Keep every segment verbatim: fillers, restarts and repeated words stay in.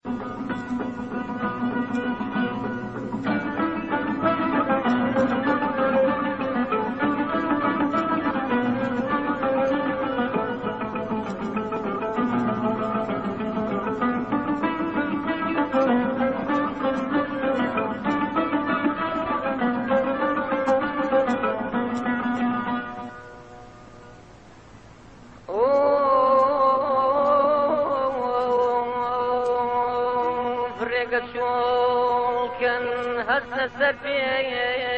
كان هسه سربي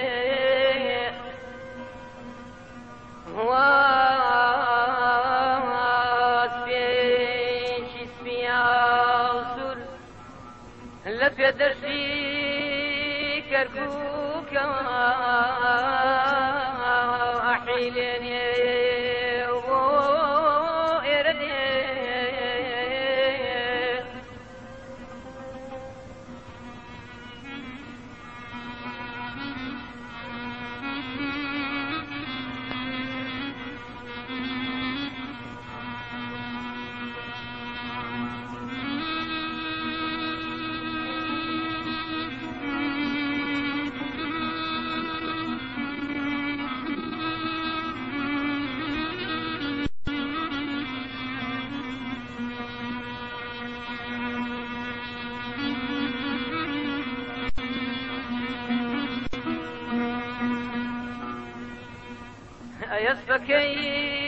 واسبيش سبياوسر لفي درسي كركوكا أحيلني يسبكي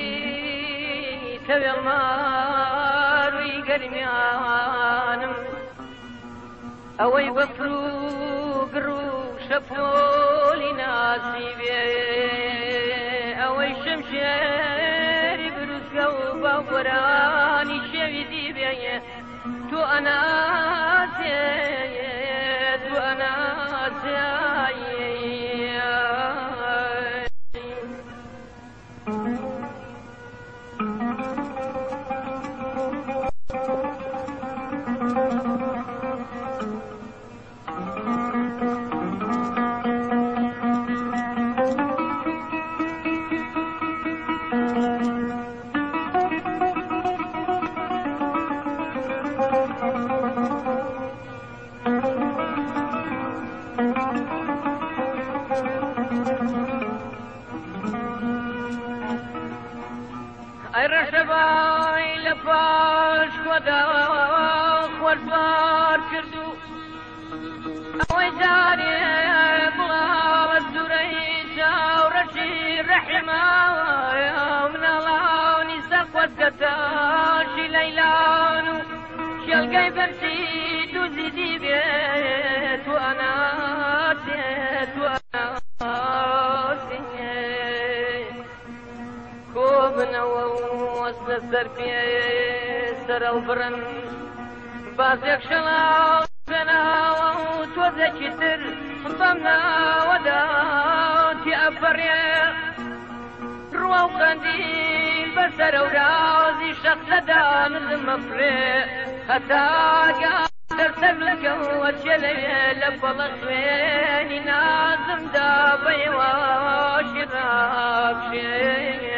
كبير المار ويقرميانم أوي بفرو قرو شفولي ناسيبي أوي شمشيري بروسكا وبابراني شويدي بي تو أنا سيد تو أنا سيد رشباي لفاش خدا خواربار كردو اوي جاري بغاو الزريشا ورشي رحمة من الله نساق وزقتاشي ليلانو شلقاي برسي دوزيدي بيت وانا سيت وانا سيت كوبنا ووصل السربي سر البرن بازيك شلا سنا وتوزك تر ضمنا وداتي أفريا روا وقنديل بسر ورازي شخص دان المفري حتى قادر سبلك وشلي لفظ خويني نازم دابي واشراب شيء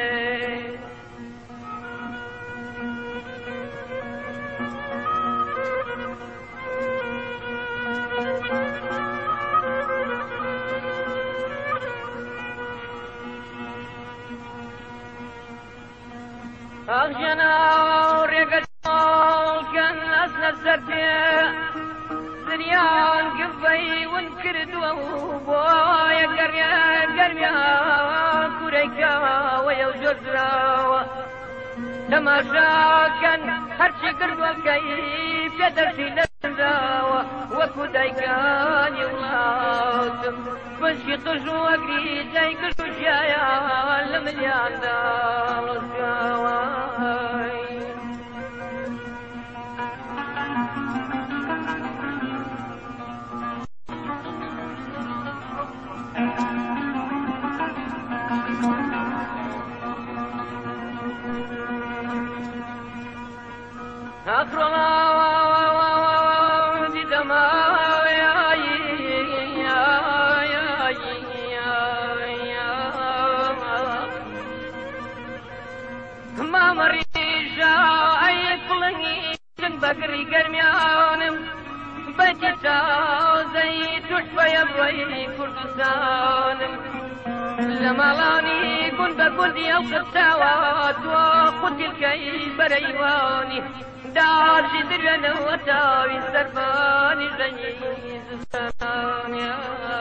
أغجنا ورقة كان أسنى سرتي دنيا القبي وانكرد وبويا قريا قريا كوريكا ويوجد راوة تماشا كان هرشي قرد والكيف يدرسي لنزاوة وكودايكان يولاتم بنشي طجو وقريد زي كشو شايا لمليان دار السواي أكرم دي دماء يا يا يا ما مريشا أي كلني جن بقري قرميانم لە بڕی کوردستانم لە ماڵانی گوند بە گوندی ئەو قساوە تۆ قوتیلکەی بەرەیوانی داژی دروێنەوە تاوی سەربانی ژەنی زستانیا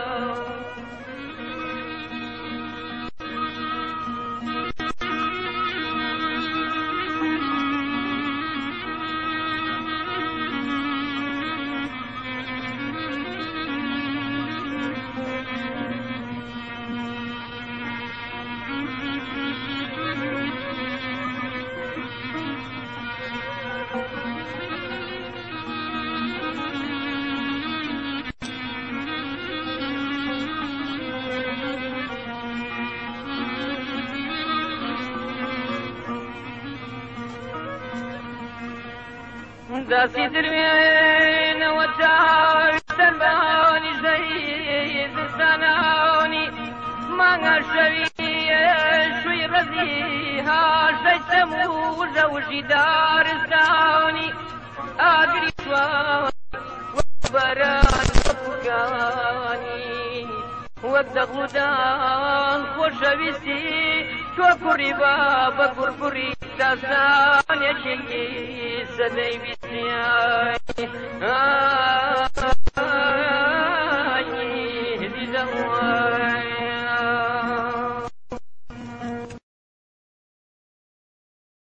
داسی دروێنەوە تاوی سەربانی ژەی زستانانی مانگە شەوی شووی ڕەزی هاشەی تەموو ژەوژی دارستانی ئاگری سوان وەک بەران بەفوگانی وەک دەغڵودان خۆشەویستی تۆ کوڕی بە بە کوڕکوڕی داستانێکی سەدەی بیستیای